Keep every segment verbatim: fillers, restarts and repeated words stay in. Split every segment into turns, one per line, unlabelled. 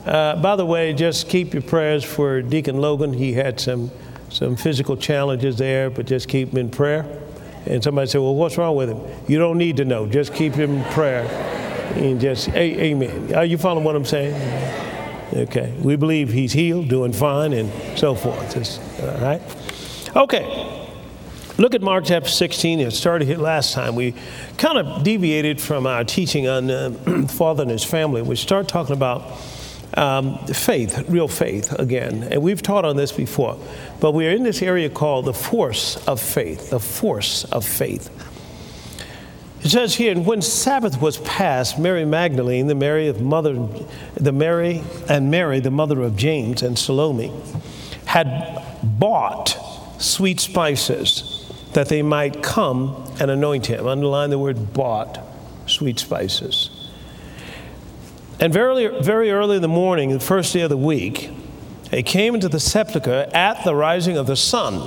Uh, by the way, just keep your prayers for Deacon Logan. He had some some physical challenges there, but just keep him in prayer. And somebody said, well, what's wrong with him? You don't need to know. Just keep him in prayer. And just, amen. Are you following what I'm saying? Okay. We believe he's healed, doing fine, and so forth. Just, all right. Okay. Look at Mark chapter sixteen. It started here last time. We kind of deviated from our teaching on uh, Father and his family. We start talking about um, faith, real faith again. And we've taught on this before. But we are in this area called the force of faith, the force of faith. It says here, and when Sabbath was past, Mary Magdalene, the Mary of mother, the Mary and Mary, the mother of James and Salome, had bought sweet spices that they might come and anoint him. Underline the word bought, sweet spices. And very, very early in the morning, the first day of the week, they came into the sepulchre at the rising of the sun.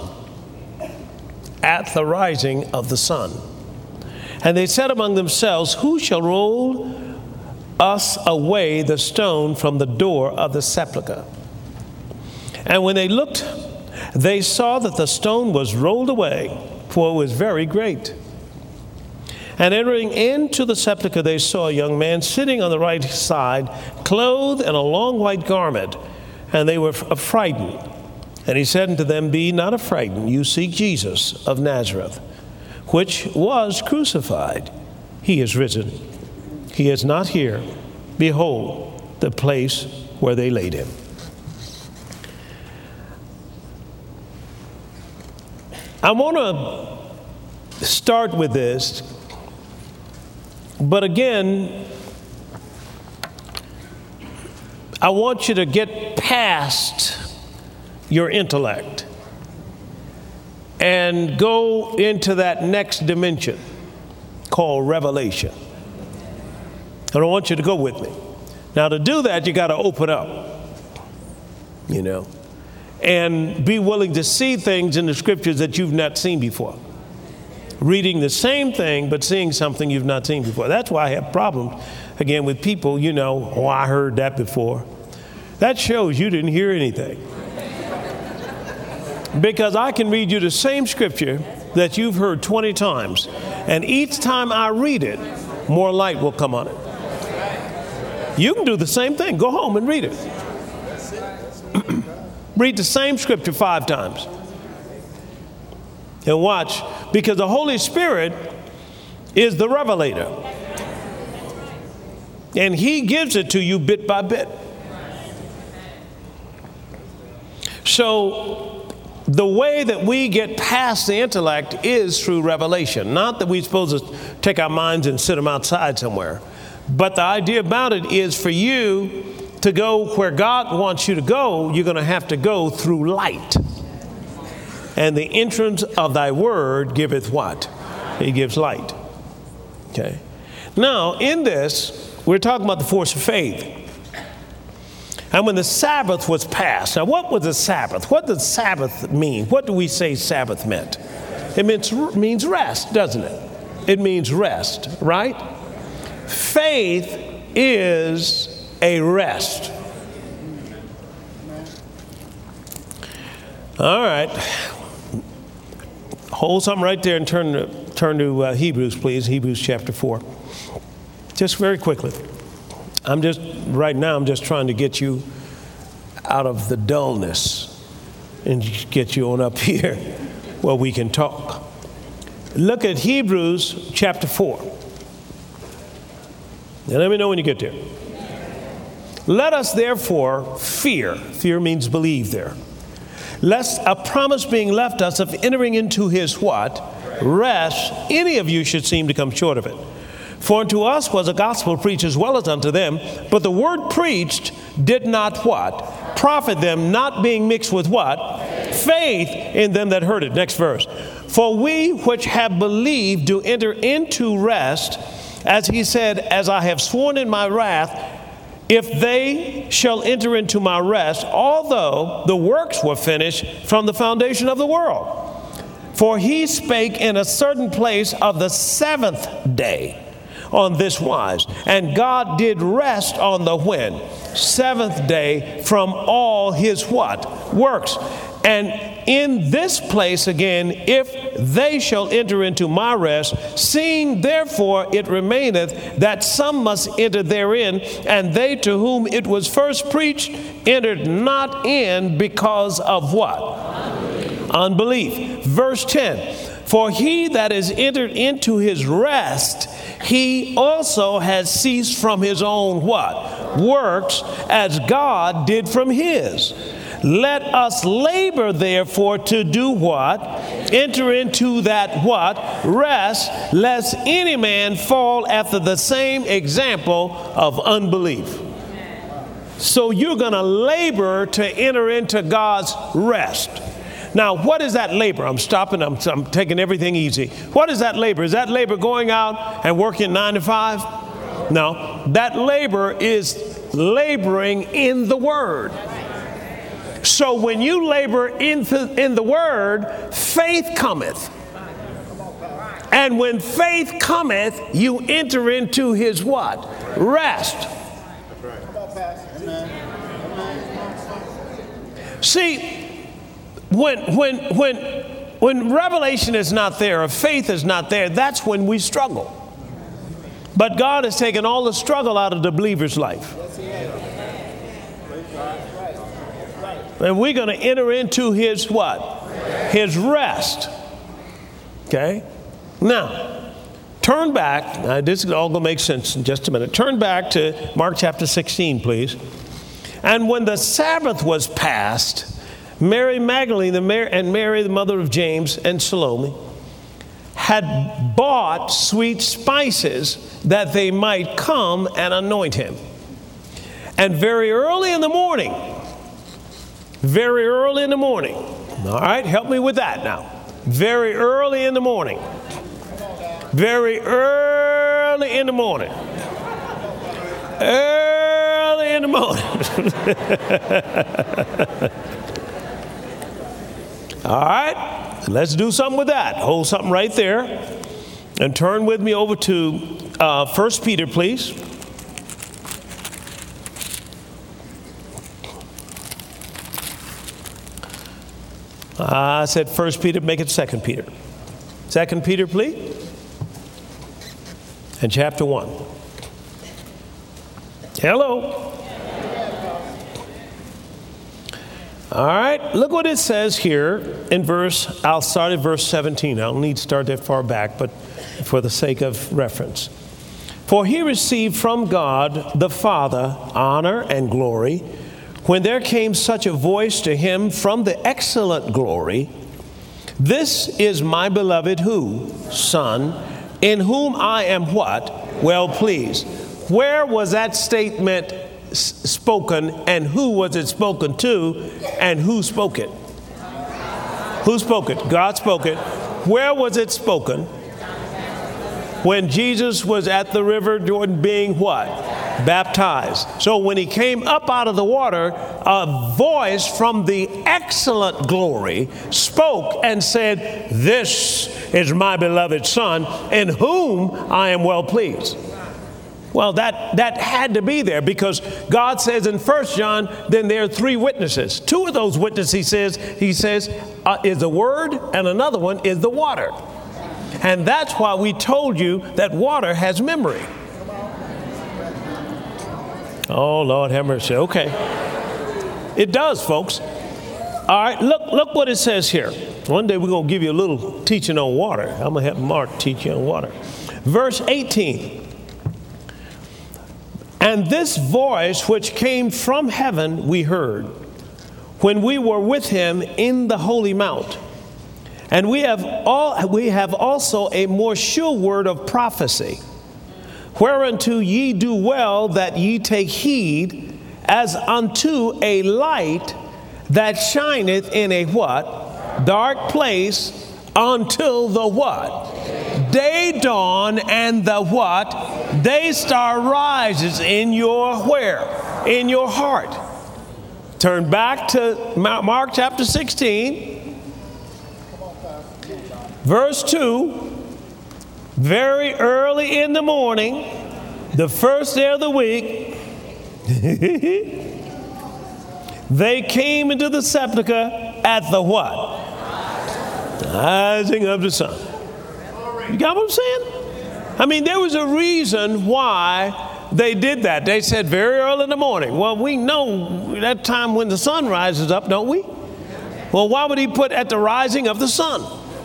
At the rising of the sun. And they said among themselves, who shall roll us away the stone from the door of the sepulchre? And when they looked, they saw that the stone was rolled away, for it was very great. And entering into the sepulchre, they saw a young man sitting on the right side, clothed in a long white garment, and they were frightened. And he said unto them, be not afraid, you seek Jesus of Nazareth, which was crucified. He is risen. He is not here. Behold, the place where they laid him. I want to start with this, but again, I want you to get past your intellect and go into that next dimension called revelation. And I want you to go with me. Now, to do that, you got to open up, you know, and be willing to see things in the scriptures that you've not seen before. Reading the same thing, but seeing something you've not seen before. That's why I have problems, again, with people, you know, oh, I heard that before. That shows you didn't hear anything. Because I can read you the same scripture that you've heard twenty times, and each time I read it, more light will come on it. You can do the same thing. Go home and read it. Read the same scripture five times. And watch, because the Holy Spirit is the revelator. And he gives it to you bit by bit. So the way that we get past the intellect is through revelation. Not that we're supposed to take our minds and sit them outside somewhere. But the idea about it is for you to go where God wants you to go, you're going to have to go through light. And the entrance of thy word giveth what? He gives light. Okay. Now, in this, we're talking about the force of faith. And when the Sabbath was passed, now what was the Sabbath? What does Sabbath mean? What do we say Sabbath meant? It means, means rest, doesn't it? It means rest, right? Faith is a rest. All right. Hold something right there and turn to, turn to uh, Hebrews, please. Hebrews chapter four. Just very quickly. I'm just, right now, I'm just trying to get you out of the dullness and get you on up here where we can talk. Look at Hebrews chapter four. Now let me know when you get there. Let us therefore fear. Fear means believe there. Lest a promise being left us of entering into his what? Rest, any of you should seem to come short of it. For unto us was a gospel preached as well as unto them, but the word preached did not what? Profit them, not being mixed with what? Faith in them that heard it. Next verse. For we which have believed do enter into rest, as he said, as I have sworn in my wrath, if they shall enter into my rest, although the works were finished from the foundation of the world. For he spake in a certain place of the seventh day. on this wise. And God did rest on the when? Seventh day from all his what? Works. And in this place again, if they shall enter into my rest, seeing therefore it remaineth that some must enter therein, and they to whom it was first preached entered not in because of what? Unbelief. Unbelief. Verse ten, for he that is entered into his rest, he also has ceased from his own what? Works, as God did from his. Let us labor, therefore, to do what? Enter into that what? Rest, lest any man fall after the same example of unbelief. So you're going to labor to enter into God's rest. Now, what is that labor? I'm stopping. I'm, I'm taking everything easy. What is that labor? Is that labor going out and working nine to five? No. That labor is laboring in the Word. So when you labor in the, in the Word, faith cometh. And when faith cometh, you enter into his what? Rest. See, when when when when revelation is not there, or faith is not there, that's when we struggle. But God has taken all the struggle out of the believer's life. And we're going to enter into his what? His rest. Okay? Now, turn back. Now, this is all going to make sense in just a minute. Turn back to Mark chapter sixteen, please. And when the Sabbath was passed, Mary Magdalene and Mary, the mother of James, and Salome had bought sweet spices that they might come and anoint him. And very early in the morning, very early in the morning. All right, help me with that now. Very early in the morning. Very early in the morning. Early in the morning. All right, let's do something with that. Hold something right there. And turn with me over to uh, First Peter, please. Uh, I said First Peter, make it Second Peter. Second Peter, please. And chapter one. Hello. All right, look what it says here in verse, I'll start at verse seventeen. I don't need to start that far back, but for the sake of reference. For he received from God the Father honor and glory, when there came such a voice to him from the excellent glory, this is my beloved who? Son, in whom I am what? Well pleased. Where was that statement s- spoken, and who was it spoken to, and who spoke it? Who spoke it? God spoke it. Where was it spoken? When Jesus was at the river Jordan being what? Baptized. So when he came up out of the water, a voice from the excellent glory spoke and said, this is my beloved Son, in whom I am well pleased. Well, that, that had to be there, because God says in First John, then there are three witnesses. Two of those witnesses, he says, he says uh, is the Word, and another one is the water. And that's why we told you that water has memory. Oh, Lord have mercy. Okay. It does, folks. All right, look, look what it says here. One day we're going to give you a little teaching on water. I'm going to have Mark teach you on water. Verse eighteen. And this voice which came from heaven we heard, when we were with him in the holy mount. And we have all we have also a more sure word of prophecy, whereunto ye do well that ye take heed, as unto a light that shineth in a what? Dark place, until the what? Day dawn, and the what? Day star rises in your where? In your heart. Turn back to Mark chapter sixteen. Verse two, very early in the morning, the first day of the week, they came into the sepulchre at the what? The rising of the sun. You got what I'm saying? I mean, there was a reason why they did that. They said very early in the morning. Well, we know that time when the sun rises up, don't we? Well, why would he put at the rising of the sun?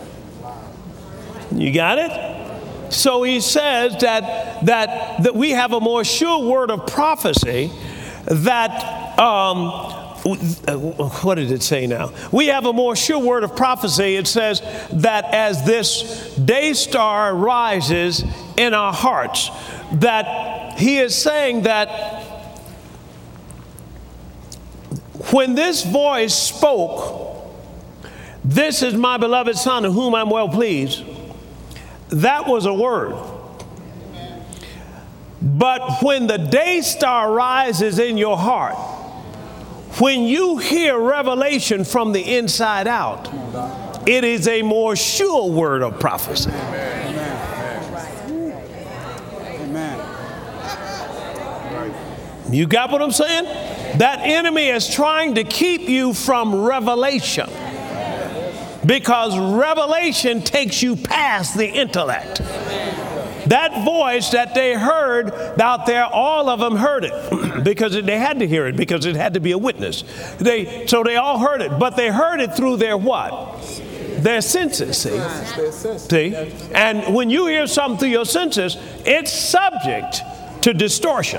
You got it? So he says that that, that we have a more sure word of prophecy that, um, what did it say now? We have a more sure word of prophecy. It says that as this day star rises in our hearts, that he is saying that when this voice spoke, "This is my beloved Son in whom I'm well pleased," that was a word. But when the day star rises in your heart, when you hear revelation from the inside out, it is a more sure word of prophecy. Amen. You got what I'm saying? That enemy is trying to keep you from revelation, because revelation takes you past the intellect. That voice that they heard out there, all of them heard it because they had to hear it, because it had to be a witness. They, so they all heard it, but they heard it through their what? Their senses, see? See? And when you hear something through your senses, it's subject to distortion.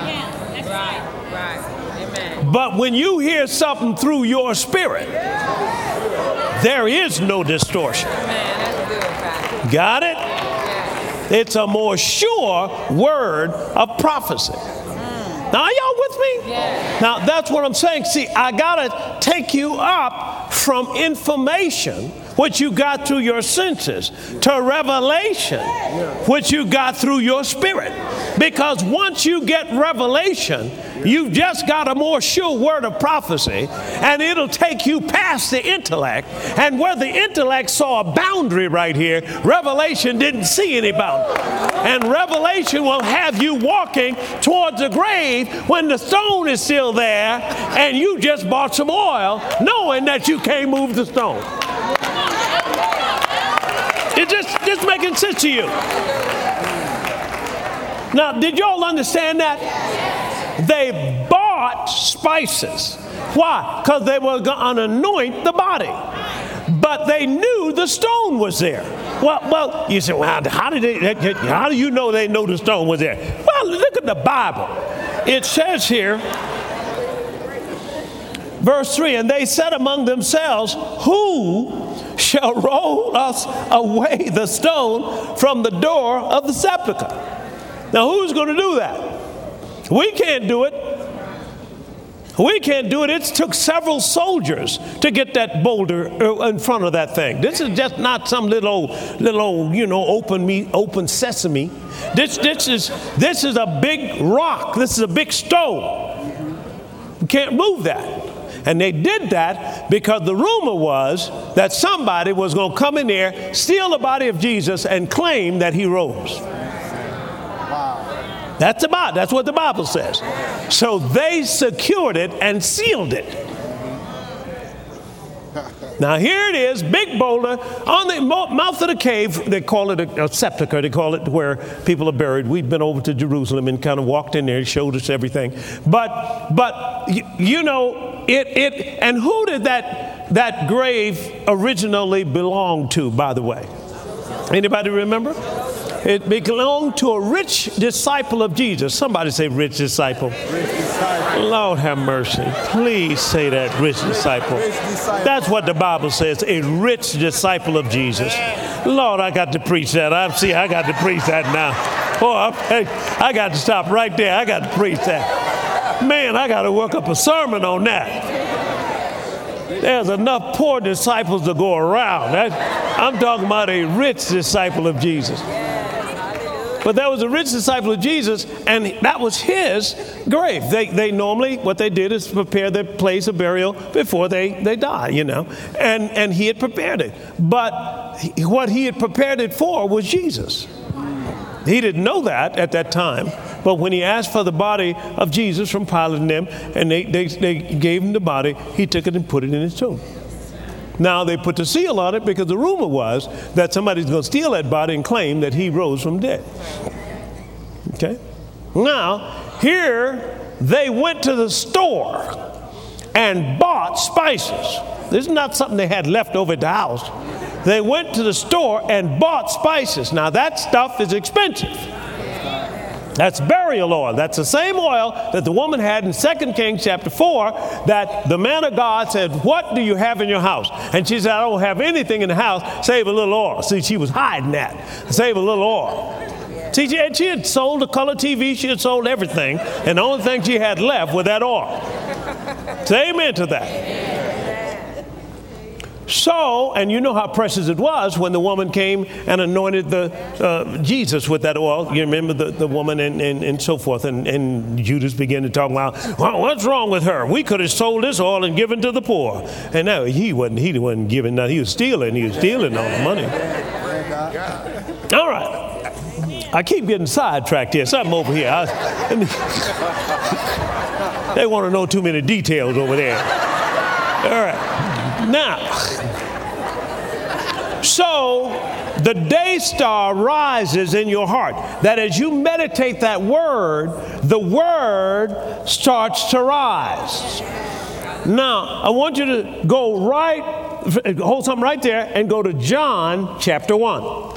But when you hear something through your spirit, there is no distortion. Got it? It's a more sure word of prophecy. Now, are y'all with me? Yeah. Now, that's what I'm saying. See, I got to take you up from information, which you got through your senses, to revelation, which you got through your spirit. Because once you get revelation, you've just got a more sure word of prophecy, and it'll take you past the intellect. And where the intellect saw a boundary right here, revelation didn't see any boundary. And revelation will have you walking towards the grave when the stone is still there, and you just bought some oil, knowing that you can't move the stone. It's just, just making sense to you. Now, did y'all understand that? They bought spices. Why? Because they were going to anoint the body. But they knew the stone was there. Well, well, you say, well, how did they? How do you know they know the stone was there? Well, look at the Bible. It says here, verse three, and they said among themselves, "Who shall roll us away the stone from the door of the sepulchre?" Now, who's going to do that? We can't do it. We can't do it. It took several soldiers to get that boulder in front of that thing. This is just not some little old, little old, you know, open me, open sesame. This, this is, this is a big rock. This is a big stone. You can't move that. And they did that because the rumor was that somebody was going to come in there, steal the body of Jesus, and claim that he rose. That's about. That's what the Bible says. So they secured it and sealed it. Now here it is, big boulder on the mouth of the cave. They call it a, a sepulcher. They call it where people are buried. We've been over to Jerusalem and kind of walked in there. He showed us everything. But but you, you know it it. And who did that that grave originally belong to? By the way, anybody remember? It belonged to a rich disciple of Jesus. Somebody say rich disciple. Rich disciple. Lord have mercy. Please say that, rich disciple. Rich disciple. That's what the Bible says, a rich disciple of Jesus. Lord, I got to preach that. I see, I got to preach that now. Oh, I, I got to stop right there. I got to preach that. Man, I got to work up a sermon on that. There's enough poor disciples to go around. That, I'm talking about a rich disciple of Jesus. But there was a rich disciple of Jesus, and that was his grave. They they normally, what they did is prepare their place of burial before they, they die, you know. And, and he had prepared it. But he, what he had prepared it for was Jesus. He didn't know that at that time. But when he asked for the body of Jesus from Pilate and them, and they, they, they gave him the body, he took it and put it in his tomb. Now, they put the seal on it because the rumor was that somebody's going to steal that body and claim that he rose from dead. Okay? Now, here they went to the store and bought spices. This is not something they had left over at the house. They went to the store and bought spices. Now, that stuff is expensive. That's burial oil. That's the same oil that the woman had in Second Kings chapter four, that the man of God said, what do you have in your house? And she said, I don't have anything in the house save a little oil. See, she was hiding that. Save a little oil. See, she, she had sold the color T V. She had sold everything. And the only thing she had left was that oil. Say amen to that. So, and you know how precious it was when the woman came and anointed the uh, Jesus with that oil. You remember the, the woman and, and, and so forth. And, and Judas began to talk about, well, what's wrong with her? We could have sold this oil and given to the poor. And no, he wasn't, he wasn't giving nothing. He was stealing. He was stealing all the money. All right. I keep getting sidetracked here. Something over here. I, let me, they want to know too many details over there. All right. Now, so the day star rises in your heart, that as you meditate that word, the word starts to rise. Now, I want you to go right, hold something right there and go to John chapter one.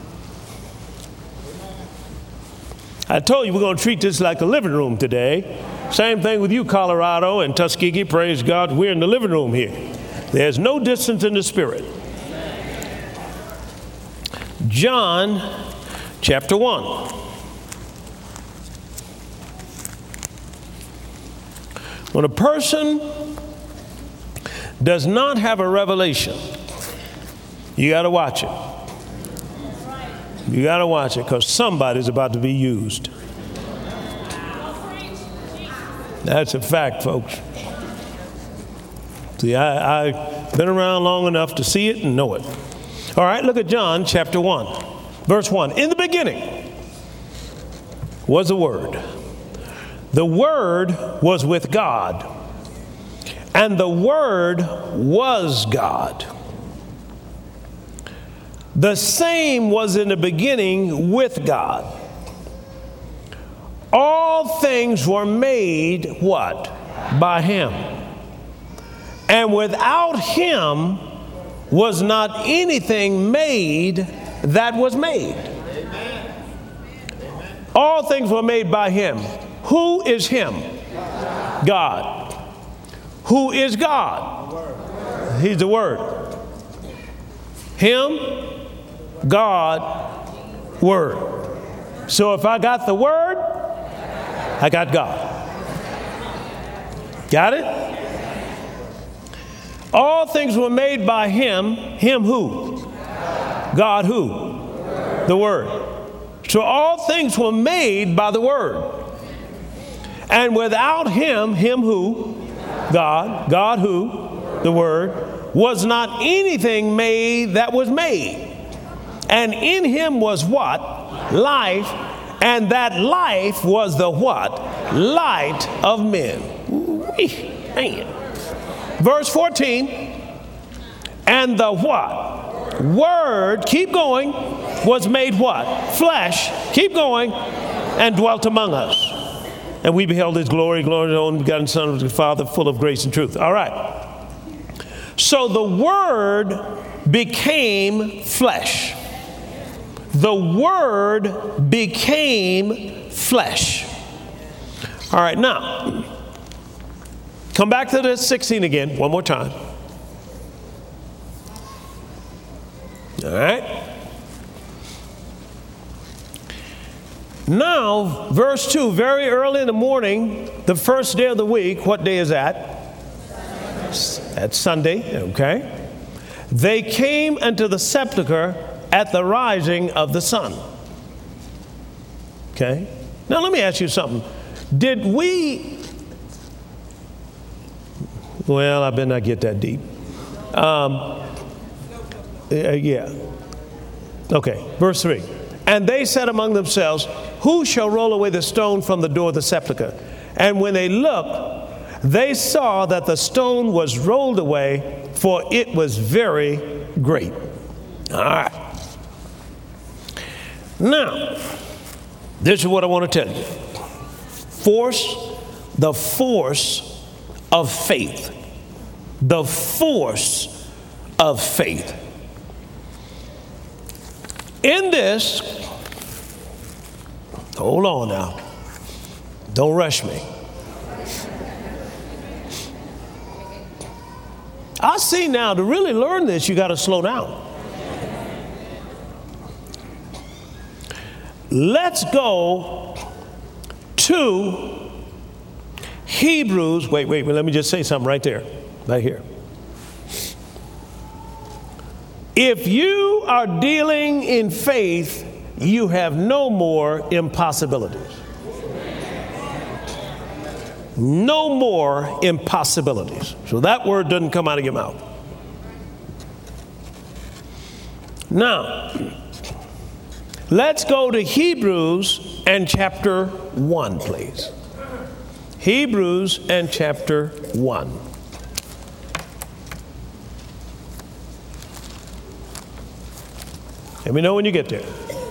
I told you we're going to treat this like a living room today. Same thing with you, Colorado and Tuskegee. Praise God, we're in the living room here. There's no distance in the spirit. John chapter one. When a person does not have a revelation, you got to watch it. You got to watch it because somebody's about to be used. That's a fact, folks. See, I, I've been around long enough to see it and know it. All right, look at John chapter one, verse one. In the beginning was the Word. The Word was with God, and the Word was God. The same was in the beginning with God. All things were made, what? By Him. And without Him was not anything made that was made. All things were made by Him. Who is Him? God. Who is God? He's the Word. Him, God, Word. So if I got the Word, I got God. Got it? All things were made by Him. Him who? God who? The Word. So all things were made by the Word. And without Him, Him who? God. God who? The Word. Was not anything made that was made. And in Him was what? Life. And that life was the what? Light of men. Ooh-wee, man. Verse fourteen, and the what? Word, keep going, was made what? Flesh, keep going, and dwelt among us. And we beheld His glory, glory of the only begotten Son of the Father, full of grace and truth. All right. So the Word became flesh. The Word became flesh. All right, now, come back to this sixteen again, one more time. All right. Now, verse two, very early in the morning, the first day of the week, what day is that? That's Sunday, okay. They came into the sepulchre at the rising of the sun. Okay. Now, let me ask you something. Did we, well, I better not get that deep. Um, uh, yeah. Okay, verse three. And they said among themselves, who shall roll away the stone from the door of the sepulchre? And when they looked, they saw that the stone was rolled away, for it was very great. All right. Now, this is what I want to tell you. Force, the force of faith. The force of faith. In this, hold on now. Don't rush me. I see now, to really learn this, you got to slow down. Let's go to Hebrews. Wait, wait, wait, let me just say something right there, right here. If you are dealing in faith, you have no more impossibilities. No more impossibilities. So that word doesn't come out of your mouth. Now, let's go to Hebrews and chapter one, please. Hebrews and chapter one. Let me know when you get there.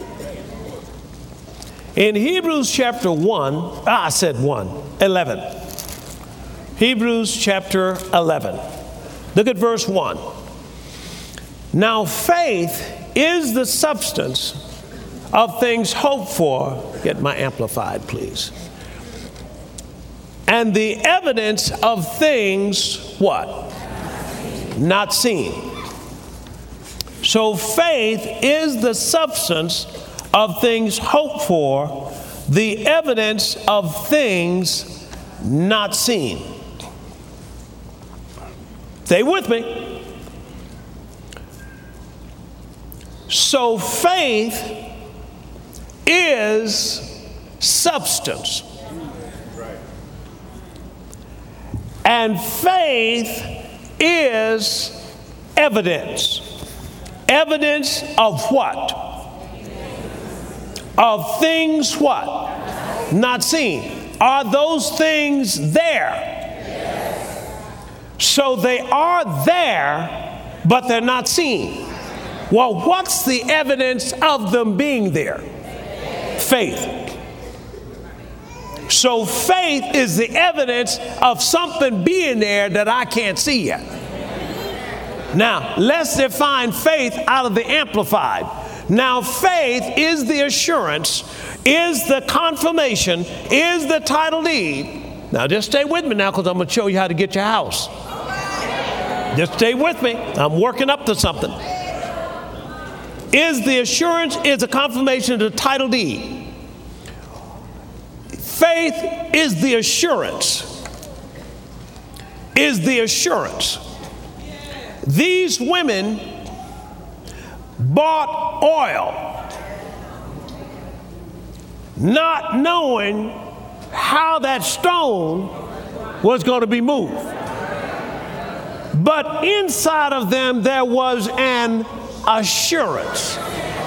In Hebrews chapter one, ah, I said one, eleven. Hebrews chapter eleven. Look at verse one. Now faith is the substance of things hoped for. Get my amplified, please. And the evidence of things, what? Not seen. So faith is the substance of things hoped for, the evidence of things not seen. Stay with me. So faith is substance. And faith is evidence. Evidence of what? Of things what? Not seen. Are those things there? So they are there, but they're not seen. Well, what's the evidence of them being there? Faith. So faith is the evidence of something being there that I can't see yet. Now, let's define faith out of the Amplified. Now, faith is the assurance, is the confirmation, is the title deed. Now, just stay with me now, because I'm going to show you how to get your house. Just stay with me. I'm working up to something. Is the assurance, is the confirmation of the title deed. Faith is the assurance. Is the assurance. These women bought oil, not knowing how that stone was going to be moved. But inside of them, there was an assurance.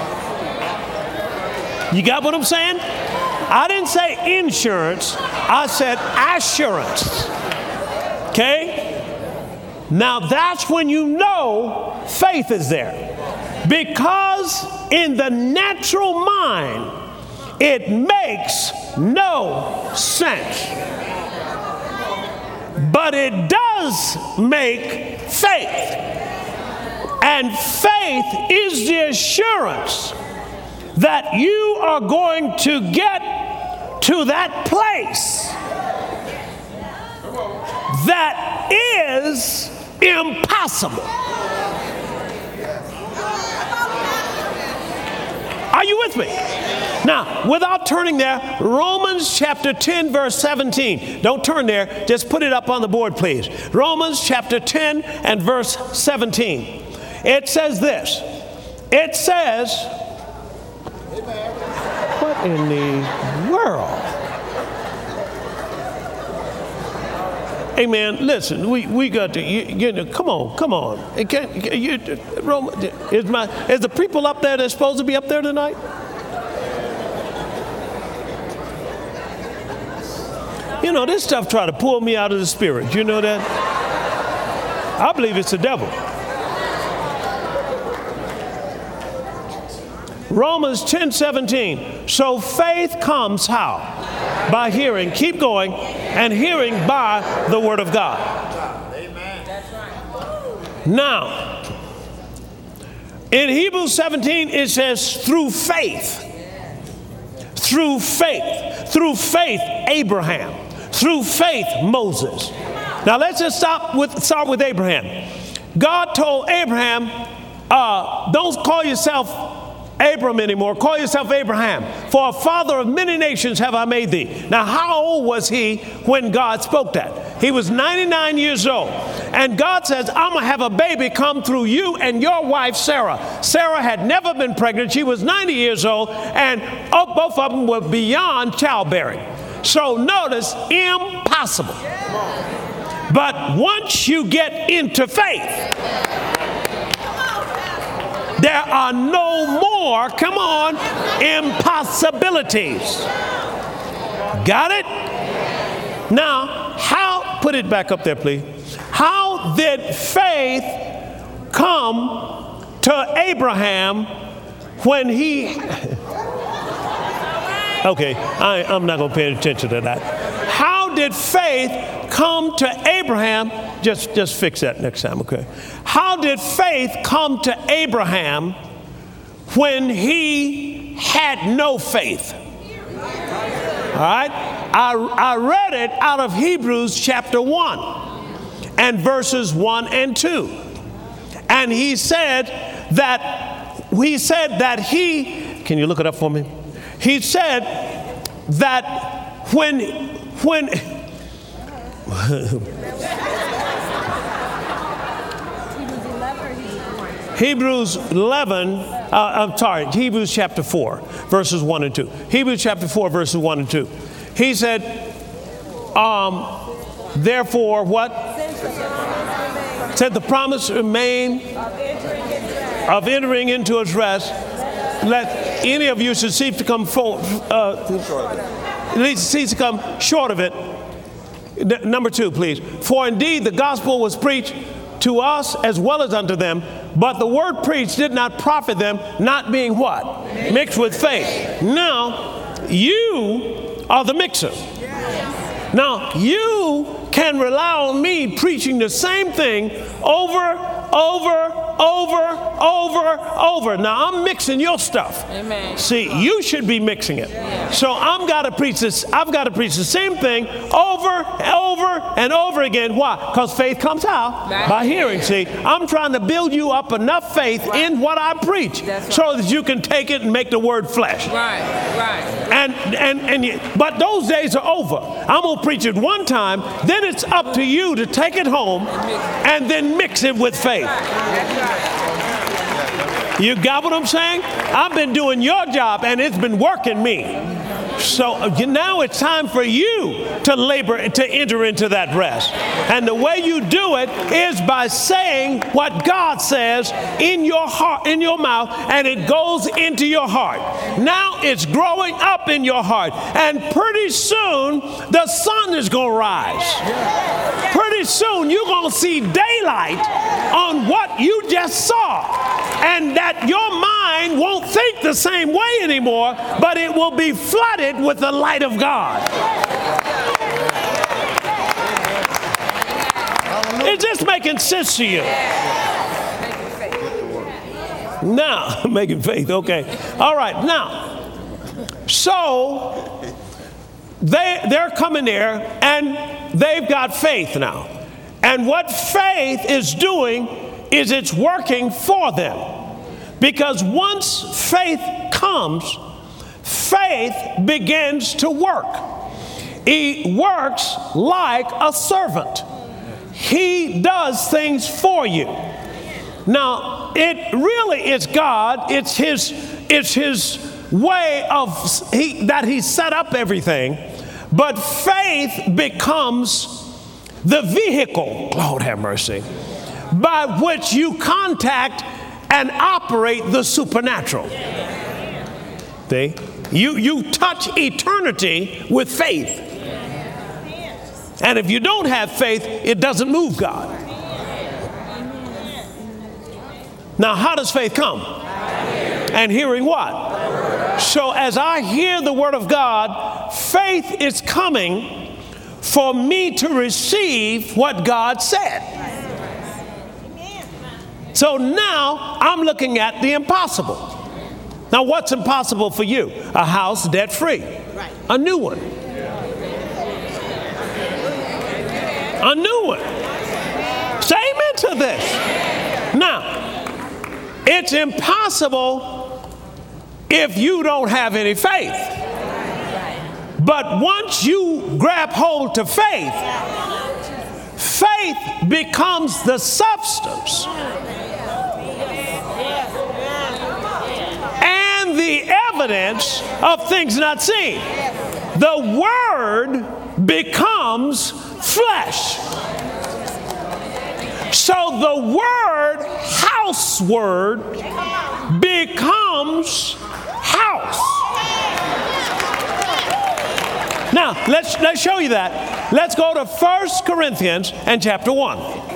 You got what I'm saying? I didn't say insurance. I said assurance. Okay? Now that's when you know faith is there. Because in the natural mind, it makes no sense. But it does make faith. And faith is the assurance that you are going to get to that place that is impossible. Are you with me? Now, without turning there, Romans chapter ten, verse seventeen. Don't turn there. Just put it up on the board, please. Romans chapter ten and verse seventeen. It says this. It says, what in the world? Hey man, listen, we, we got to, you, you know, come on, come on. Can, you, Roman, is, my, is the people up there that's supposed to be up there tonight? You know, this stuff try to pull me out of the spirit. You know that? I believe it's the devil. Romans ten seventeen. So faith comes how? By hearing. Keep going. And hearing by the word of God. Amen. That's right. Now, in Hebrews seventeen, it says through faith. Through faith. Through faith, Abraham. Through faith, Moses. Now let's just stop with start with Abraham. God told Abraham, uh, don't call yourself Abram anymore. Call yourself Abraham. For a father of many nations have I made thee. Now, how old was he when God spoke that? He was ninety-nine years old. And God says, I'm going to have a baby come through you and your wife, Sarah. Sarah had never been pregnant. She was ninety years old. And oh, both of them were beyond childbearing. So notice, impossible. But once you get into faith, there are no more, come on, impossibilities. Got it? Now, how, put it back up there, please. How did faith come to Abraham when he, okay, I, I'm not going to pay attention to that. How did faith come to Abraham? Just, just fix that next time, okay? How did faith come to Abraham when he had no faith? All right? I, I read it out of Hebrews chapter one and verses one and two. And he said that, he said that he, can you look it up for me? He said that when, when, Hebrews eleven, uh, I'm sorry, Hebrews chapter four, verses one and two. Hebrews chapter four, verses one and two. He said, um, therefore, what? Said the promise remain of entering into his rest. Let any of you should cease to come forward, uh, at least cease to come short of it. Number two, please. For indeed the gospel was preached to us as well as unto them, but the word preached did not profit them, not being what? Mixed with faith. Now, you are the mixer. Now, you can rely on me preaching the same thing over, over, over, over, over. Now, I'm mixing your stuff. Amen. See, you should be mixing it. Yeah. So I'm got to preach this. I've got to preach the same thing over, over, and over again. Why? Because faith comes out That's by hearing. See, I'm trying to build you up enough faith right. in what I preach, right. so that you can take it and make the word flesh. Right, right. And and and you, but those days are over. I'm gonna preach it one time. Then it's up to you to take it home and then mix it with faith. You got what I'm saying? I've been doing your job and it's been working me. So now it's time for you to labor to enter into that rest. And the way you do it is by saying what God says in your heart, in your mouth, and it goes into your heart. Now it's growing up in your heart. And pretty soon the sun is going to rise. Pretty soon you're going to see daylight on what you just saw. And that your mind won't think the same way anymore, but it will be flooded with the light of God. It's just making sense to you. Now, making faith, okay. All right, now, so they, they're coming there and they've got faith now. And what faith is doing is it's working for them. Because once faith comes, faith begins to work. He works like a servant. He does things for you. Now, it really is God. It's his, it's his way of he, that he set up everything. But faith becomes the vehicle, Lord have mercy, by which you contact and operate the supernatural. See? You, you touch eternity with faith. And if you don't have faith, it doesn't move God. Now, how does faith come? And hearing what? So as I hear the word of God, faith is coming for me to receive what God said. So now I'm looking at the impossible. Now, what's impossible for you? A house debt-free. A new one. A new one. Say amen to this. Now, it's impossible if you don't have any faith. But once you grab hold to faith, faith becomes the substance and the evidence of things not seen. The word becomes flesh. So the word house word becomes house. Now, let's, let's show you that. Let's go to First Corinthians and chapter one.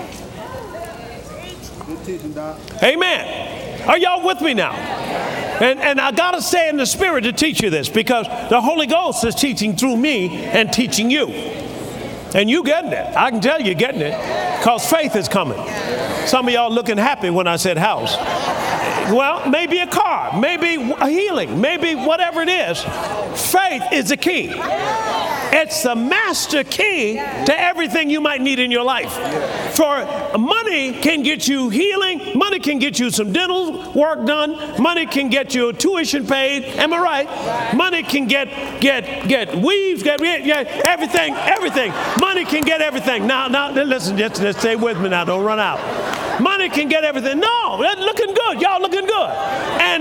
Amen. Are y'all with me now? And, and I got to stay in the spirit to teach you this, because the Holy Ghost is teaching through me and teaching you. And you getting it. I can tell you getting it, because faith is coming. Some of y'all looking happy when I said house. Well, maybe a car, maybe a healing, maybe whatever it is. Faith is the key. It's the master key to everything you might need in your life. For money can get you healing. Money can get you some dental work done. Money can get you tuition paid. Am I right? Money can get get get weaves, get, get everything, everything. Money can get everything. Now, now, listen, just, just stay with me now. Don't run out. Money can get everything. No, that's looking good. Y'all looking good. And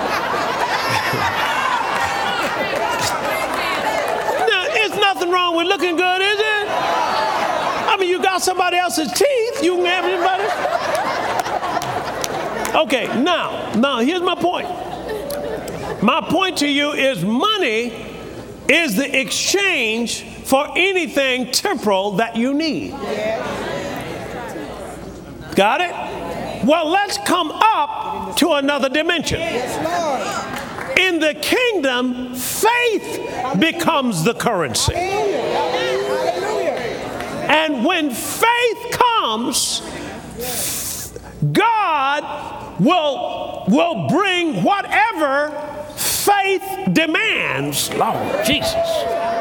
now, it's nothing wrong with looking good, is it? I mean, you got somebody else's teeth. You can have anybody. Okay, now, now here's my point. My point to you is money is the exchange for anything temporal that you need. Got it? Well, let's come up to another dimension. In the kingdom, faith becomes the currency. And when faith comes, God will, will bring whatever faith demands, Lord Jesus,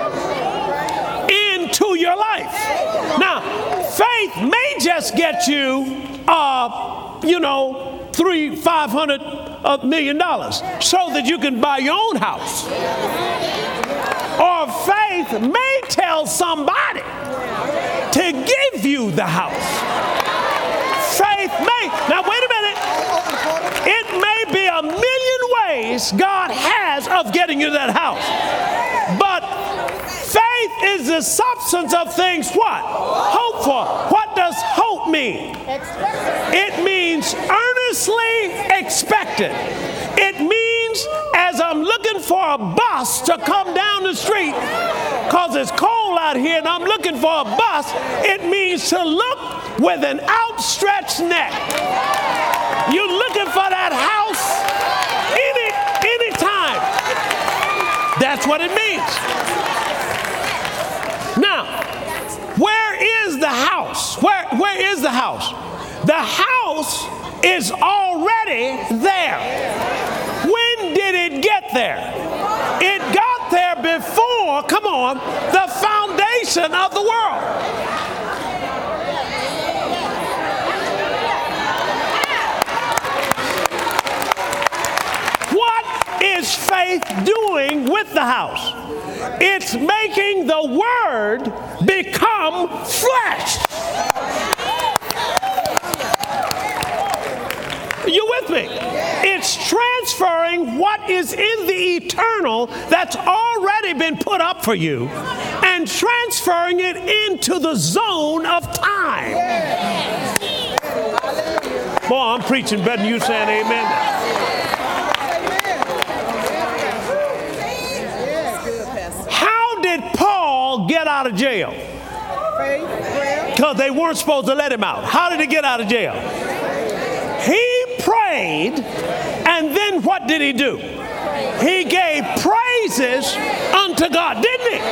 into your life. Now, faith may just get you, uh, you know, three, five hundred uh, million dollars, so that you can buy your own house. Or faith may tell somebody to give you the house. Faith may. Now, wait a minute. It may be a million ways God has of getting you that house, but faith is the substance of things what? Hope for. What does hope mean? It means earnestly expected. It means as I'm looking for a bus to come down the street because it's cold out here and I'm looking for a bus, it means to look with an outstretched neck. You're looking for that house any any time. That's what it means. Now, where is the house? Where, where is the house? The house is already there. When did it get there? It got there before, come on, the foundation of the world. What is faith doing with the house? It's making the word become flesh. You with me? It's transferring what is in the eternal that's already been put up for you and transferring it into the zone of time. Boy, I'm preaching better than you saying amen. How did Paul get out of jail? Because they weren't supposed to let him out. How did he get out of jail? He prayed, and then what did he do? He gave praises unto God, didn't he?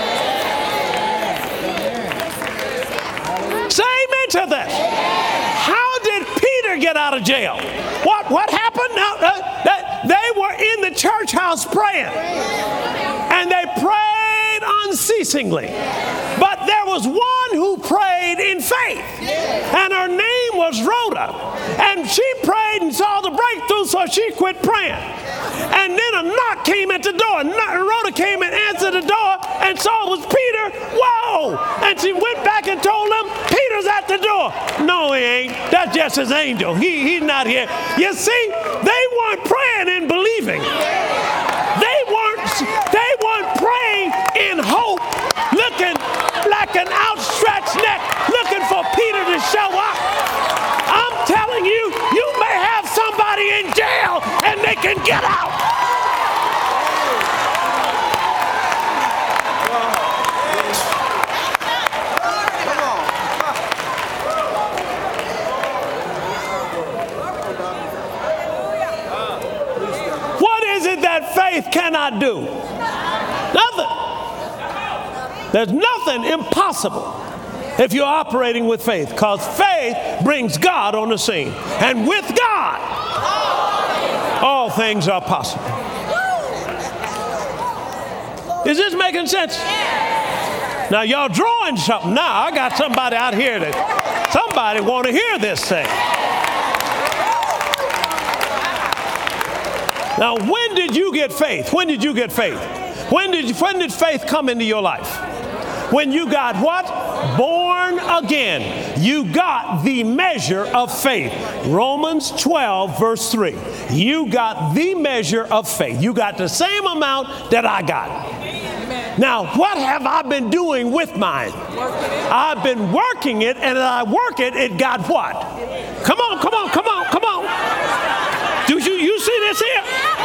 Say amen to this. How did Peter get out of jail? What, what happened? Now, uh, they were in the church house praying, and they prayed unceasingly. But there was one who prayed in faith, and her name was Rhoda. And she prayed and saw the breakthrough, so she quit praying. And then a knock came at the door. Rhoda came and answered the door and saw it was Peter. Whoa! And she went back and told him, Peter's at the door. No, he ain't. That's just his angel. He, he's not here. You see, they weren't praying and believing. They weren't, they weren't praying in hope, looking like an outstretched neck, looking for Peter to show up. I'm telling you, you may have somebody in jail and they can get out. What is it that faith cannot do? Nothing. There's nothing impossible if you're operating with faith, because faith brings God on the scene. And with God, all things are possible. Is this making sense? Now, y'all drawing something now. I got somebody out here that somebody want to hear this thing. Now, when did you get faith? When did you get faith? When did, you, when did faith come into your life? When you got what? Born again. You got the measure of faith. Romans twelve, verse three. You got the measure of faith. You got the same amount that I got. Amen. Now, what have I been doing with mine? I've been working it, and as I work it, it got what? Come on, come on, come on, come on. Do you, you see this here?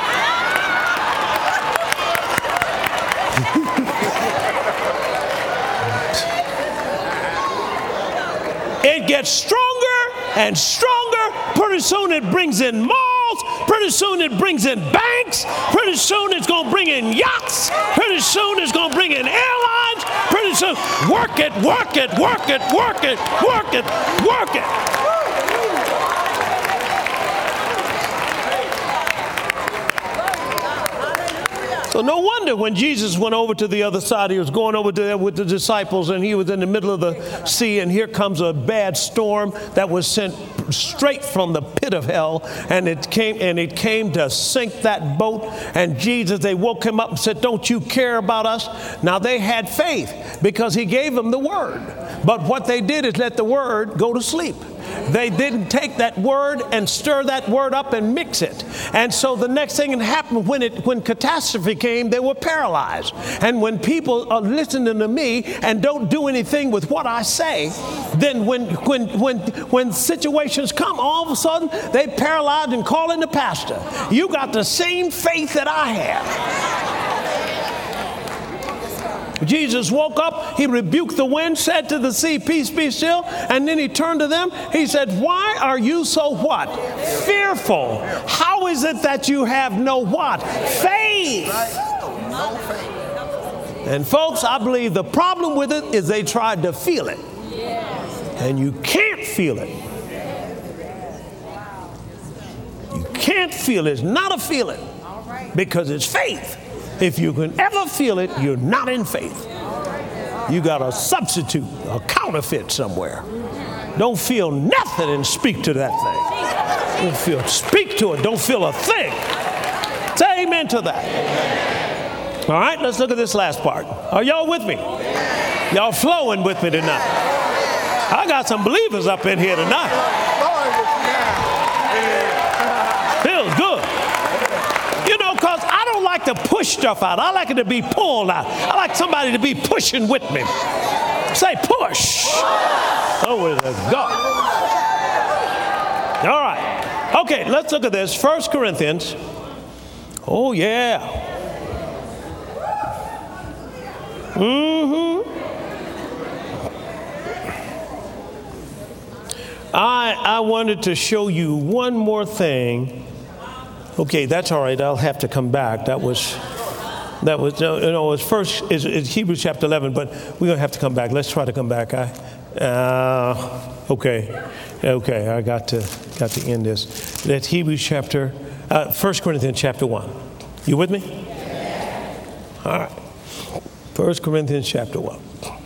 It gets stronger and stronger. Pretty soon it brings in malls. Pretty soon it brings in banks. Pretty soon it's going to bring in yachts. Pretty soon it's going to bring in airlines. Pretty soon, work it, work it, work it, work it, work it, work it. So no wonder when Jesus went over to the other side, he was going over there with the disciples, and he was in the middle of the sea, and here comes a bad storm that was sent straight from the pit of hell, and it came and it came to sink that boat. And Jesus, they woke him up and said, "Don't you care about us?" Now they had faith because he gave them the word, but what they did is let the word go to sleep. They didn't take that word and stir that word up and mix it. And so the next thing that happened when it when catastrophe came, they were paralyzed. And when people are listening to me and don't do anything with what I say, then when when when when situations come, all of a sudden they paralyzed and call in the pastor. You got the same faith that I have. Jesus woke up, he rebuked the wind, said to the sea, "Peace, be still." And then he turned to them, he said, "Why are you so what? Fearful. How is it that you have no what? Faith." And folks, I believe the problem with it is they tried to feel it. And you can't feel it. You can't feel it. It's not a feeling because it's faith. If you can ever feel it, you're not in faith. You got a substitute, a counterfeit somewhere. Don't feel nothing and speak to that thing. Don't feel, speak to it. Don't feel a thing. Say amen to that. All right, let's look at this last part. Are y'all with me? Y'all flowing with me tonight? I got some believers up in here tonight. Feels good. You know, because I don't like to push stuff out. I like it to be pulled out. I like somebody to be pushing with me. Say push. Oh, to God. All right. Okay, let's look at this. First Corinthians. Oh, yeah. Mm-hmm. I, I wanted to show you one more thing. Okay, that's all right. I'll have to come back. That was, that was, no, no it's first, it's, it's Hebrews chapter eleven, but we're going to have to come back. Let's try to come back. I, uh, okay, okay, I got to, got to end this. That's Hebrews chapter, uh, First Corinthians chapter one. You with me? All right. First Corinthians chapter one.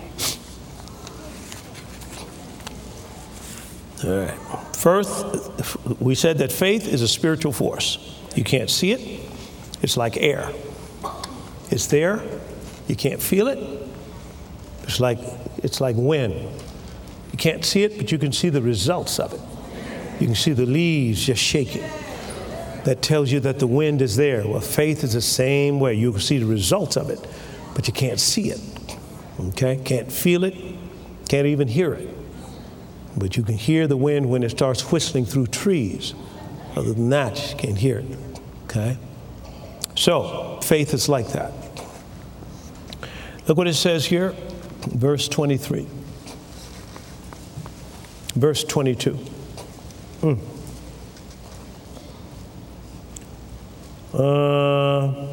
All right. First, we said that faith is a spiritual force. You can't see it. It's like air. It's there. You can't feel it. It's like it's like wind. You can't see it, but you can see the results of it. You can see the leaves just shaking. That tells you that the wind is there. Well, faith is the same way. You can see the results of it, but you can't see it. Okay? Can't feel it. Can't even hear it. But you can hear the wind when it starts whistling through trees. Other than that, you can't hear it. Okay? So, faith is like that. Look what it says here, verse twenty-three. Verse twenty-two. Mm. Uh,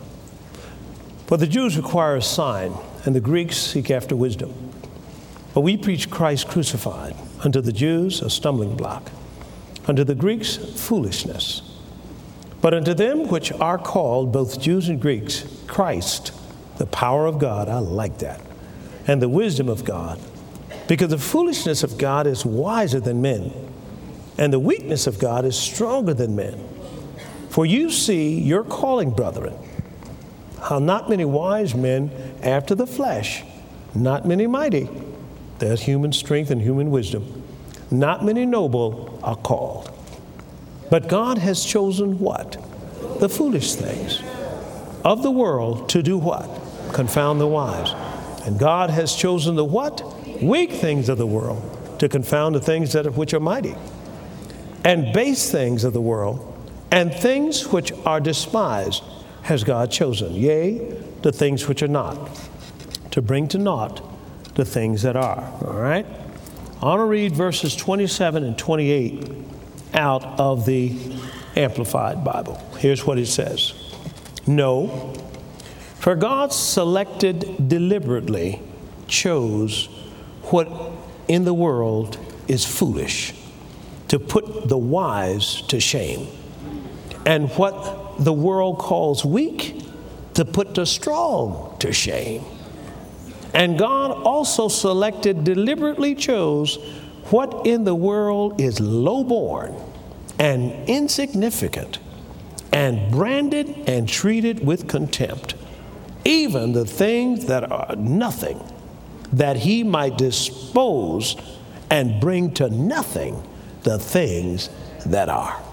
for the Jews require a sign, and the Greeks seek after wisdom. But we preach Christ crucified, unto the Jews a stumbling block, unto the Greeks foolishness. But unto them which are called, both Jews and Greeks, Christ, the power of God, I like that, and the wisdom of God. Because the foolishness of God is wiser than men, and the weakness of God is stronger than men. For you see your calling, brethren, how not many wise men after the flesh, not many mighty. There's human strength and human wisdom. Not many noble are called. But God has chosen what? The foolish things of the world to do what? Confound the wise. And God has chosen the what? Weak things of the world to confound the things that are, which are mighty. And base things of the world and things which are despised has God chosen. Yea, the things which are not, to bring to naught the things that are. All right? I want to read verses twenty-seven and twenty-eight out of the Amplified Bible. Here's what it says. No, for God selected deliberately, chose what in the world is foolish, to put the wise to shame, and what the world calls weak, to put the strong to shame. And God also selected, deliberately chose what in the world is low-born and insignificant and branded and treated with contempt, even the things that are nothing, that he might dispose and bring to nothing the things that are.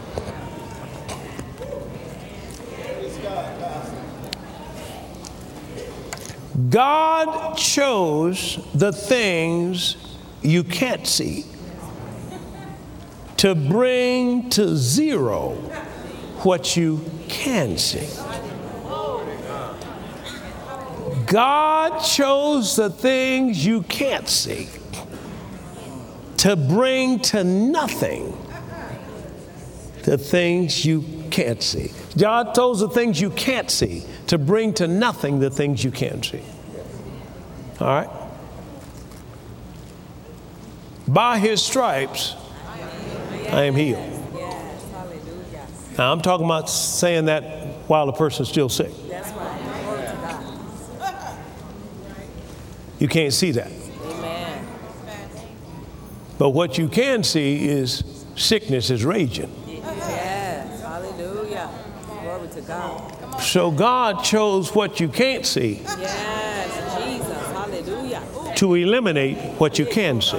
God chose the things you can't see to bring to zero what you can see. God chose the things you can't see to bring to nothing the things you can't see. God chose the things you can't see to bring to nothing the things you can see. All right? By his stripes, I am healed. Now, I'm talking about saying that while the person's still sick. You can't see that. Amen. But what you can see is sickness is raging.
Yes. Hallelujah. Glory to God.
So God chose what you can't see.
Yes, Jesus. Hallelujah.
To eliminate what you can see.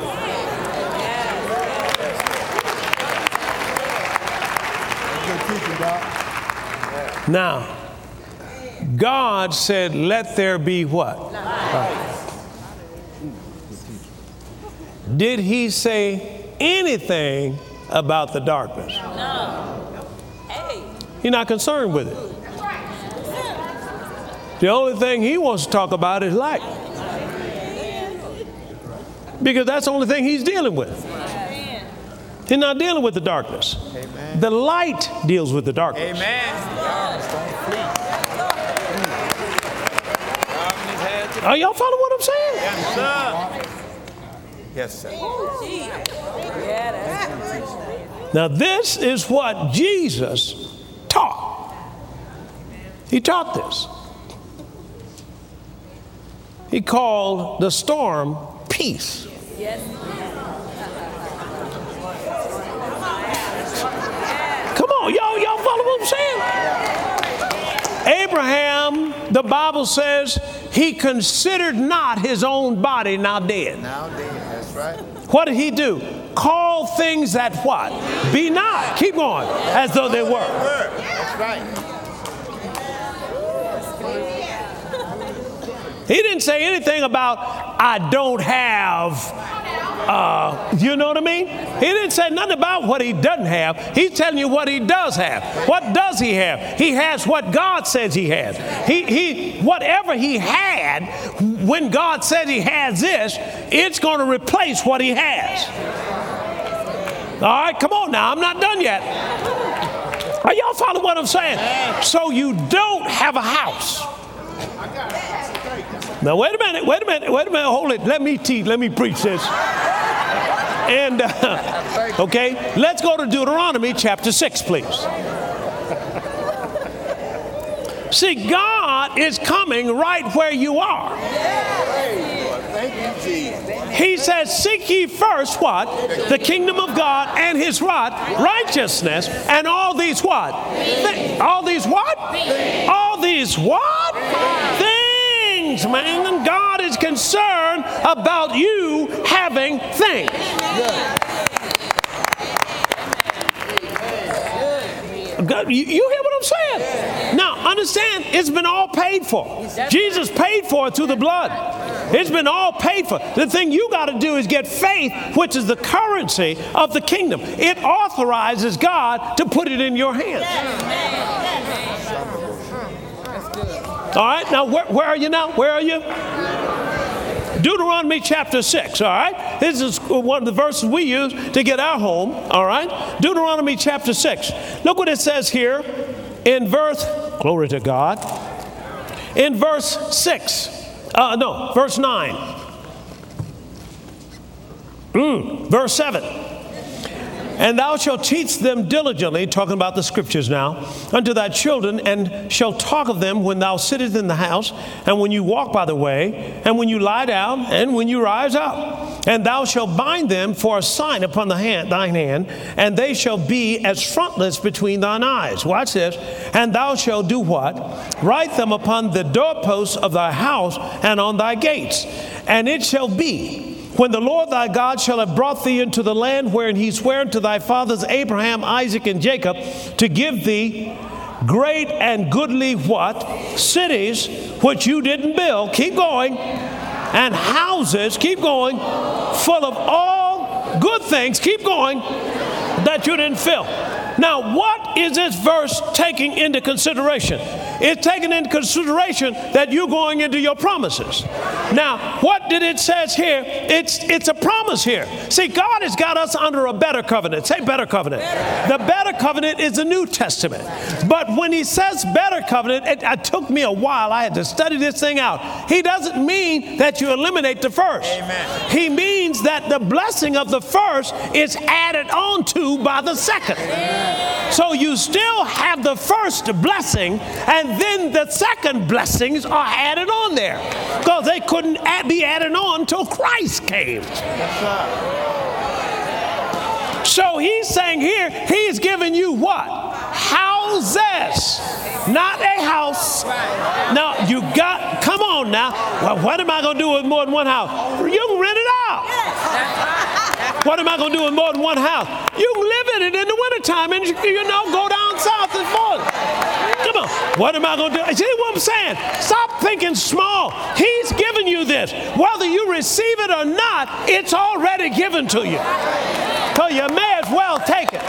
Now, God said, let there be what? Light. Did he say anything about the darkness?
No. Hey.
He's not concerned with it. The only thing he wants to talk about is light. Because that's the only thing he's dealing with. He's not dealing with the darkness.
Amen.
The light deals with the darkness.
Amen.
Are y'all following what I'm saying?
Yes, sir. Yes, sir.
Yeah, that's
Now, this is what Jesus taught. He taught this. He called the storm peace.
yes.
Come on, y'all, y'all follow what I'm saying? Abraham, the Bible says, he considered not his own body now dead.
Now dead. That's right.
What did he do? Call things that what? Be not. Keep going. As though they were.
That's right.
He didn't say anything about, I don't have, uh, you know what I mean? He didn't say nothing about what he doesn't have. He's telling you what he does have. What does he have? He has what God says he has. He, he, whatever he had, when God said he has this, it's going to replace what he has. All right, come on now. I'm not done yet. Are y'all following what I'm saying? So you don't have a house. Now, wait a minute, wait a minute, wait a minute, hold it. Let me teach, let me preach this. And, uh, okay, let's go to Deuteronomy chapter six, please. See, God is coming right where you are.
Thank you, Jesus.
He says, seek ye first what? The kingdom of God and his what? Righteousness. And all these what? Th- all these what? All these what? Things, man. And God is concerned about you having things. God, you, you hear what I'm saying? Now, understand, it's been all paid for. Jesus paid for it through the blood. It's been all paid for. The thing you got to do is get faith, which is the currency of the kingdom. It authorizes God to put it in your hands. All right, now where, where are you now? Where are you? Deuteronomy chapter six, all right? This is one of the verses we use to get our home, all right? Deuteronomy chapter six. Look what it says here in verse, glory to God, in verse six. Uh, no, verse nine. Mm, verse seven. And thou shalt teach them diligently, talking about the scriptures now, unto thy children, and shalt talk of them when thou sittest in the house, and when you walk by the way, and when you lie down, and when you rise up. And thou shalt bind them for a sign upon the hand, thine hand, and they shall be as frontlets between thine eyes. Watch this. And thou shalt do what? Write them upon the doorposts of thy house and on thy gates. And it shall be, when the Lord thy God shall have brought thee into the land wherein he sware to thy fathers Abraham, Isaac, and Jacob, to give thee great and goodly what? Cities which you didn't build. Keep going. And houses, keep going, full of all good things, keep going, that you didn't fill. Now, what is this verse taking into consideration? It's taking into consideration that you're going into your promises. Now, what did it says here? It's it's a promise here. See, God has got us under a better covenant. Say better covenant. The better covenant is the New Testament. But when he says better covenant, it, it took me a while. I had to study this thing out. He doesn't mean that you eliminate the first.
Amen.
He means that the blessing of the first is added on to by the second. So you still have the first blessing, and then the second blessings are added on there, because they couldn't add, be added on until Christ came. So he's saying here, he's giving you what? Houses, not a house. Now you got, come on now. Well, what am I going to do with more than one house? You can rent it out. What am I going to do with more than one house? You can live in it in the wintertime and, you know, go down south and forth. Come on. What am I going to do? See what I'm saying? Stop thinking small. He's giving you this. Whether you receive it or not, it's already given to you. So you may as well take it.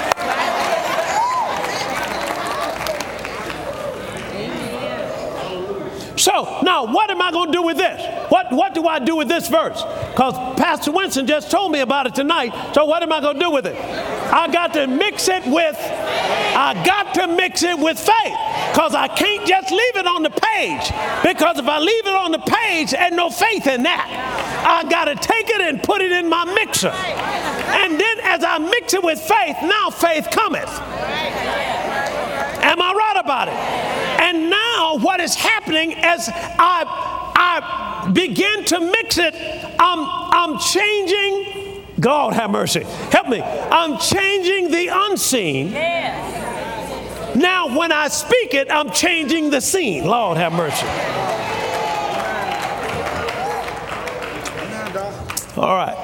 So now what am I going to do with this? what, what do I do with this verse? Because Pastor Winston just told me about it tonight. So what am I going to do with it? I got to mix it with, I got to mix it with faith. Because I can't just leave it on the page. Because if I leave it on the page and no faith in that, I got to take it and put it in my mixer. And then as I mix it with faith, now faith cometh. Am I right about it? And now what is happening as I, I begin to mix it, I'm, I'm changing, God have mercy, help me. I'm changing the unseen. Now when I speak it, I'm changing the scene. Lord have mercy. All right.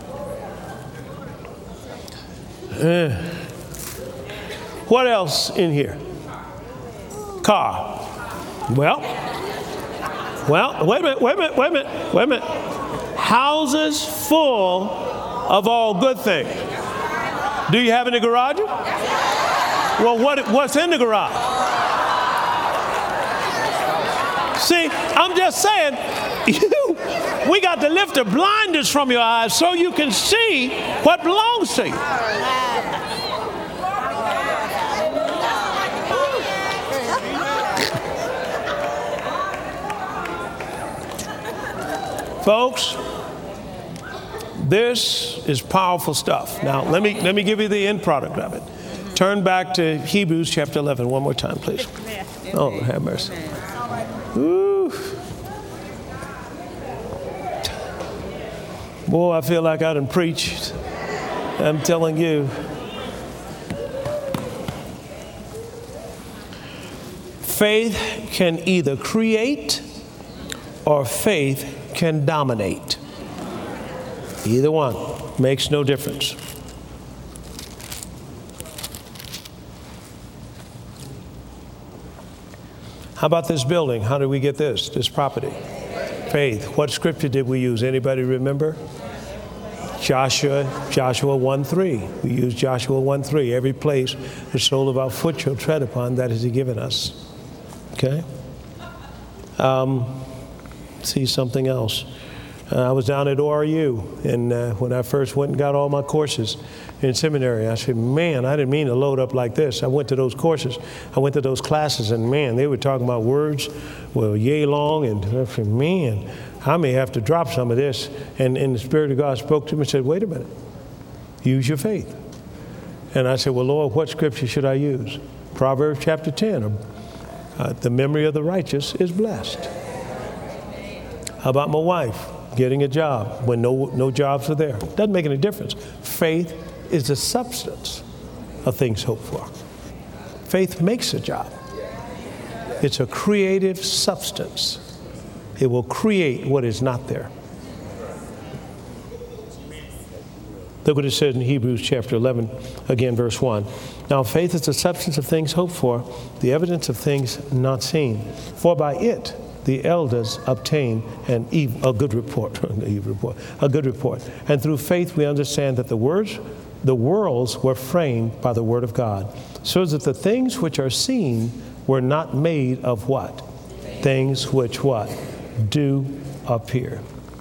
Uh, what else in here? Car. Well, well, wait a minute, wait a minute, wait a minute, wait a minute. Houses full of all good things. Do you have any garage? Well, what, what's in the garage? See, I'm just saying, you, we got to lift the blinders from your eyes so you can see what belongs to you. Folks, this is powerful stuff. Now, let me let me give you the end product of it. Turn back to Hebrews chapter eleven one more time, please. Oh, have mercy. Ooh. Boy, I feel like I done preached. I'm telling you. Faith can either create or faith can dominate. Either one makes no difference. How about this building? How did we get this, this property? Faith. What scripture did we use? Anybody remember? Joshua, Joshua one three. We use Joshua one three. Every place the sole of our foot shall tread upon, that has he given us. Okay? Um, see something else. Uh, I was down at O R U, and uh, when I first went and got all my courses in seminary, I said, man, I didn't mean to load up like this. I went to those courses. I went to those classes, and man, they were talking about words, well, yay long, and I said, man, I may have to drop some of this. And, and the Spirit of God spoke to me and said, wait a minute, use your faith. And I said, well, Lord, what scripture should I use? Proverbs chapter ten, uh, the memory of the righteous is blessed. How about my wife getting a job when no, no jobs are there? Doesn't make any difference. Faith is the substance of things hoped for. Faith makes a job. It's a creative substance. It will create what is not there. Look what it says in Hebrews chapter eleven, again, verse one. Now faith is the substance of things hoped for, the evidence of things not seen. For by it the elders obtain an evil, a good report, an evil report, a good report. And through faith we understand that the words, the worlds were framed by the word of God, so that the things which are seen were not made of what? Things which what? Do appear.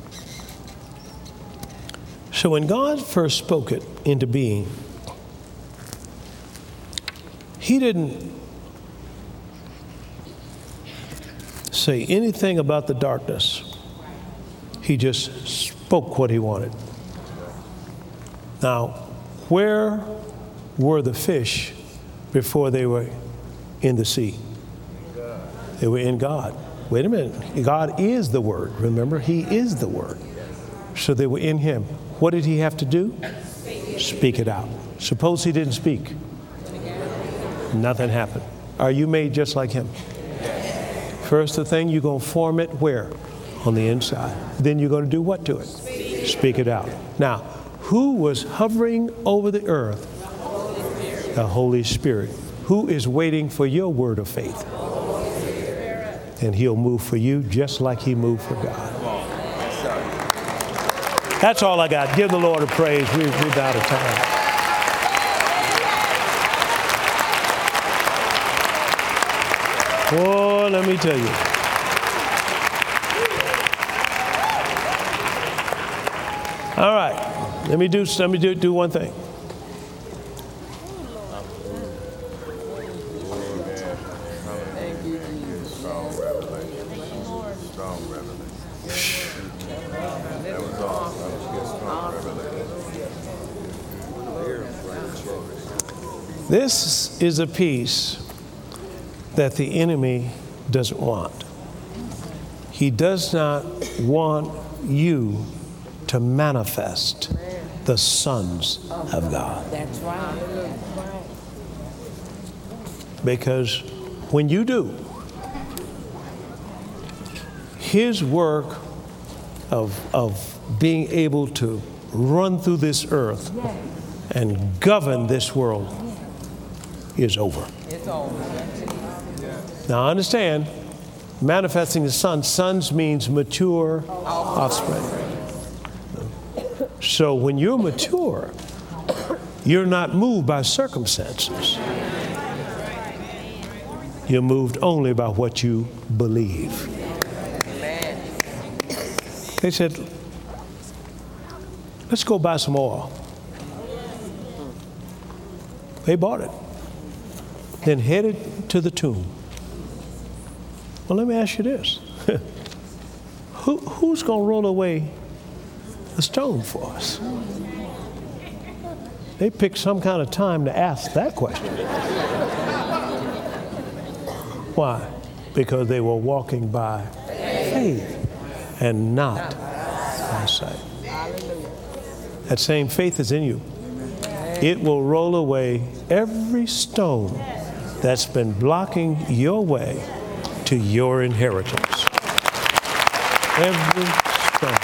So when God first spoke it into being, he didn't say anything about the darkness. He just spoke what he wanted. Now, where were the fish before they were in the sea? They were in God. Wait a minute. God is the Word. Remember, he is the Word. So they were in him. What did he have to do? Speak it out. Suppose he didn't speak. Nothing happened. Are you made just like him? First the thing, you're going to form it where? On the inside. Then you're going to do what to it? Speak, Speak it out. Now, who was hovering over the earth? The Holy Spirit. Who is waiting for your word of faith? And he'll move for you just like he moved for God. That's all I got. Give the Lord a praise. We, we're out of time. Oh, let me tell you. Let me do, let me do, do one thing.
Strong revelation. Strong revelation. That was awesome. That was good. Strong revelation.
This is a peace that the enemy doesn't want. He does not want you to manifest the sons of God.
That's right.
Because when you do, his work of, of being able to run through this earth and govern this world is over.
It's over.
Now understand, manifesting the sons, sons means mature offspring. So when you're mature, you're not moved by circumstances. You're moved only by what you believe. They said, let's go buy some oil. They bought it. Then headed to the tomb. Well, let me ask you this. Who, who's going to roll away the stone for us? They picked some kind of time to ask that question. Why? Because they were walking by faith and not by sight. That same faith is in you. It will roll away every stone that's been blocking your way to your inheritance. Every stone.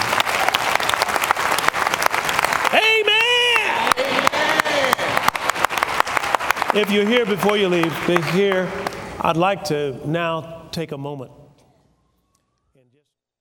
Amen. If you're here before you leave, if here, I'd like to now take a moment